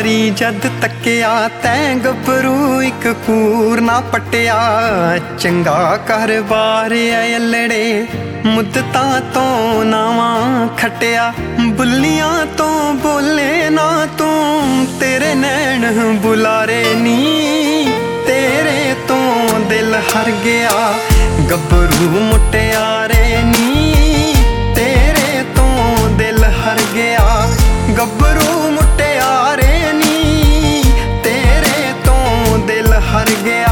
ਵਾਰੀ ਜਦ ਤੱਕਿਆ ਤੈਂ ਗੱਭਰੂ ਇੱਕ ਕੂਰ ਨਾ ਪਟਿਆ। ਚੰਗਾ ਘਰ-ਬਾਰ ਐ ਅਲੜੇ ਮੁੱਦਤਾਂ ਤੋਂ ਨਾਵਾਂ ਖੱਟਿਆ। ਬੁੱਲੀਆਂ ਤੋਂ ਬੋਲੇ ਨਾ ਤੂੰ ਤੇਰੇ ਨੈਣ ਬੁਲਾਰੇ ਨੀ, ਤੇਰੇ ਤੋਂ ਦਿਲ ਹਰ ਗਿਆ ਗੱਭਰੂ ਮੁਟਿਆਰੇ ਨੀ, ਤੇਰੇ ਤੋਂ ਦਿਲ ਹਰ ਗਿਆ ਗੱਭਰੂ ਮੁਟਿਆਰੇ ਨੀ, ਤੇਰੇ ਤੋਂ ਦਿਲ ਹਰ ਗਿਆ।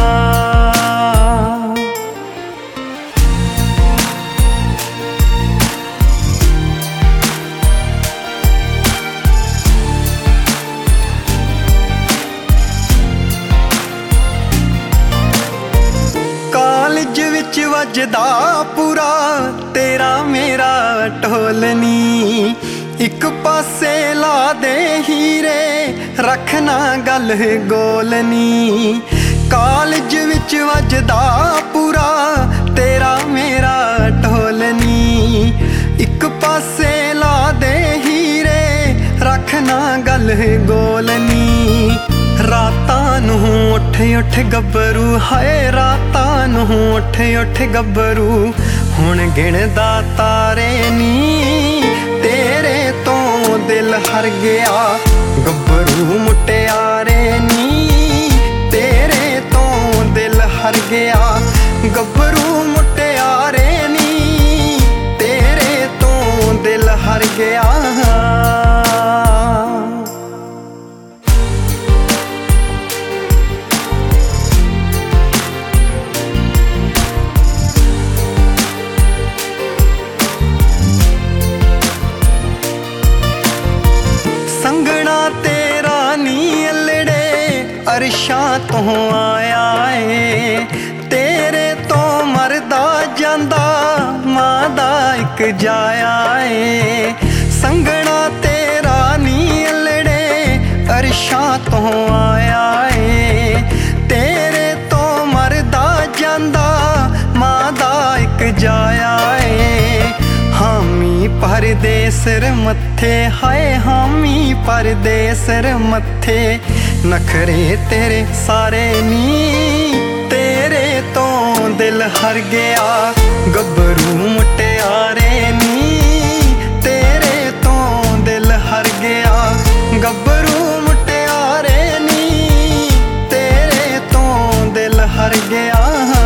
ਕਾਲਜ ਵਿੱਚ ਵੱਜਦਾ ਪੂਰਾ ਤੇਰਾ ਮੇਰਾ ਢੋਲ ਨੀ, ਇੱਕ ਪਾਸੇ ਲਾ ਦੇ ਹੀਰੇ ਰੱਖਣਾ ਗੱਲ ਗੋਲ ਨੀ। ਕਾਲਜ ਵਿੱਚ ਵੱਜਦਾ ਪੂਰਾ ਤੇਰਾ ਮੇਰਾ ਢੋਲ ਨੀ, ਇੱਕ ਪਾਸੇ ਲਾ ਦੇ ਹੀਰੇ ਰੱਖਣਾ ਗੱਲ ਗੋਲ ਨੀ। ਰਾਤਾਂ ਨੂੰ ਉੱਠ ਉੱਠ ਗੱਭਰੂ ਹਾਏ, ਰਾਤਾਂ ਨੂੰ ਉੱਠ ਉੱਠ ਗੱਭਰੂ ਹੁਣ ਗਿਣਦਾ ਤਾਰੇ ਨੀ, ਤੇਰੇ ਤੋਂ ਦਿਲ ਹਰ ਗਿਆ ਗੱਭਰੂ ਮੁਟਿਆਰੇ ਨੀ, ਤੇਰੇ ਤੋਂ ਦਿਲ ਹਰ ਗਿਆ ਗੱਭਰੂ ਮੁਟਿਆਰੇ ਨੀ, ਤੇਰੇ ਤੋਂ ਦਿਲ ਹਰ ਗਿਆ। ਸੰਗਣਾ ਤੇਰਾ ਨੀ ਅਲੜੇ ਅਰਸ਼ਾਂ ਤੋਂ ਆਇਆ ਏ, ਤੇਰੇ ਤੋਂ ਮਰਦਾ ਜਾਂਦਾ ਮਾਂ ਦਾ ਇੱਕ ਜਾਇਆ ਏ। ਸੰਗਣਾ ਤੇਰਾ ਨੀ ਅਲੜੇ ਅਰਸ਼ਾਂ ਤੋਂ ਆਇਆ ਏ, ਤੇਰੇ ਤੋਂ ਮਰਦਾ ਜਾਂਦਾ ਮਾਂ ਦਾ ਇੱਕ ਜਾਇਆ ਏ। ਹਾਮੀ ਪਰਦੇਸ ਮੱਥੇ ਹਾਏ, ਹਾਮੀ ਪਰਦੇਸ ਮੱਥੇ ਨਖਰੇ ਤੇਰੇ ਸਾਰੇ ਨੀ, ਤੇਰੇ ਤੋਂ ਦਿਲ ਹਰ ਗਿਆ ਗੱਭਰੂ ਮੁਟਿਆਰੇ ਨੀ, ਤੇਰੇ ਤੋਂ ਦਿਲ ਹਰ ਗਿਆ ਗੱਭਰੂ ਮੁਟਿਆਰੇ ਨੀ, ਤੇਰੇ ਤੋਂ ਦਿਲ ਹਰ ਗਿਆ।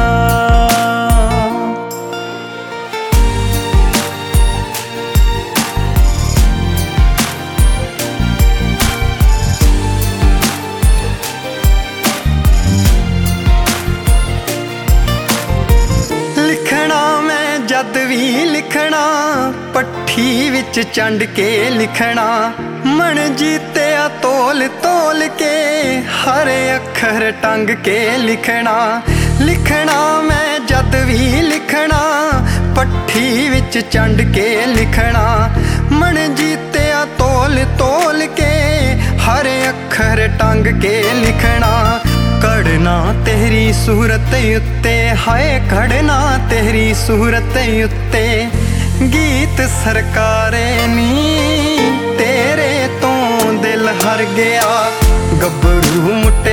ਜਦ ਵੀ ਲਿਖਣਾ ਪੱਠੀ ਵਿੱਚ ਚੰਡ ਕੇ ਲਿਖਣਾ, ਮਨ ਜੀਤਿਆ ਤੋਲ ਤੋਲ ਕੇ ਹਰ ਅੱਖਰ ਟੰਗ ਕੇ ਲਿਖਣਾ। ਲਿਖਣਾ ਮੈਂ ਜਦ ਵੀ ਲਿਖਣਾ ਪੱਠੀ ਵਿੱਚ ਚੰਡ ਕੇ ਲਿਖਣਾ, ਮਨ ਜੀਤਿਆ ਤੋਲ ਤੋਲ ਕੇ ਹਰ ਅੱਖਰ ਟੰਗ ਕੇ ਲਿਖਣਾ। ਘੜਨਾ ਤੇਰੀ ਸੂਰਤ ਉੱਤੇ ਹਾਏ, ਘੜਨਾ ਤੇਰੀ ਸੂਰਤ ਉੱਤੇ ਗੀਤ ਸਰਕਾਰੇ ਨੀ, ਤੇਰੇ ਤੋਂ ਦਿਲ ਹਰ ਗਿਆ ਗੱਭਰੂ ਮੁਟਿਆਰੇ